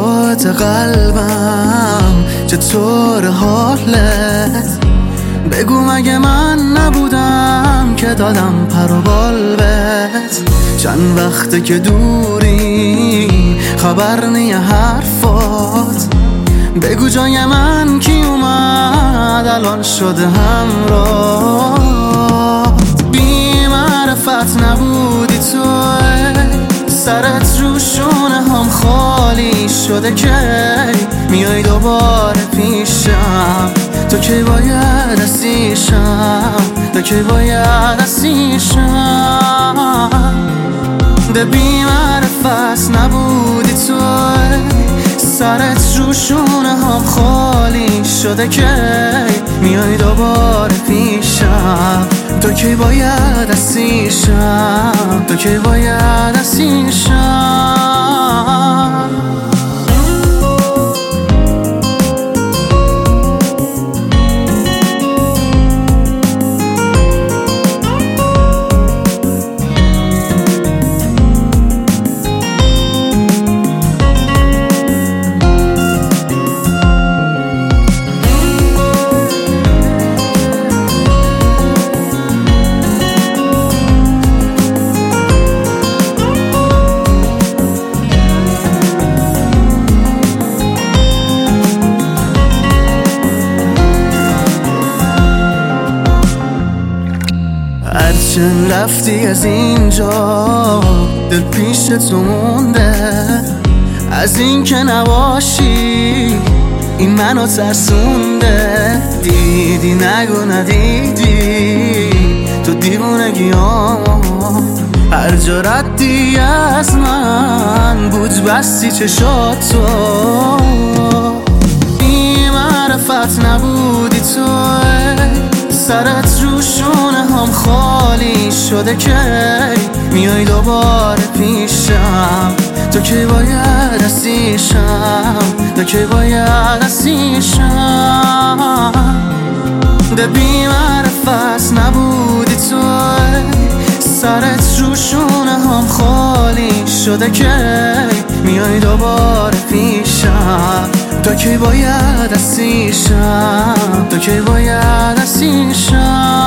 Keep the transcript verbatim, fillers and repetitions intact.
صوت قلبم چطور حالت؟ بگو مگه من نبودم که دادم پر و بال بهت؟ چند وقته که دوری خبر نیه حرفات. بگو جای من کی اومد الان شده همراه. بی معرفت نبودی تو، سرت رو شونه هم خالی شده که میای دوباره پیشم. تو کی باید اسیشم، تو کی باید اسیشم. ده بی معرفت نبودی تو، سرت رو شونه هم خالی شده که میای دوباره پیشم. تو کی باید اسیشم، تو کی باید اسیشم. هرچند رفتی از اینجا دل پیش تو مونده. از این که نباشی این منو ترسونده. دیدی نگو ندیدی تو دیوونگیام. هر جا ردی از من بود بستی چشاتو. بی معرفت نبودی تو، سرت رو شونه هم خالی شده که میای دوباره پیشم. تو کی باید اسیشم، تو کی باید اسیشم. ده بی معرفت نبودی تو، سرت رو شونه هم خالی شده که میای دوباره پیشم. تو کی باید اسیشم، تو کی باید اسیشم.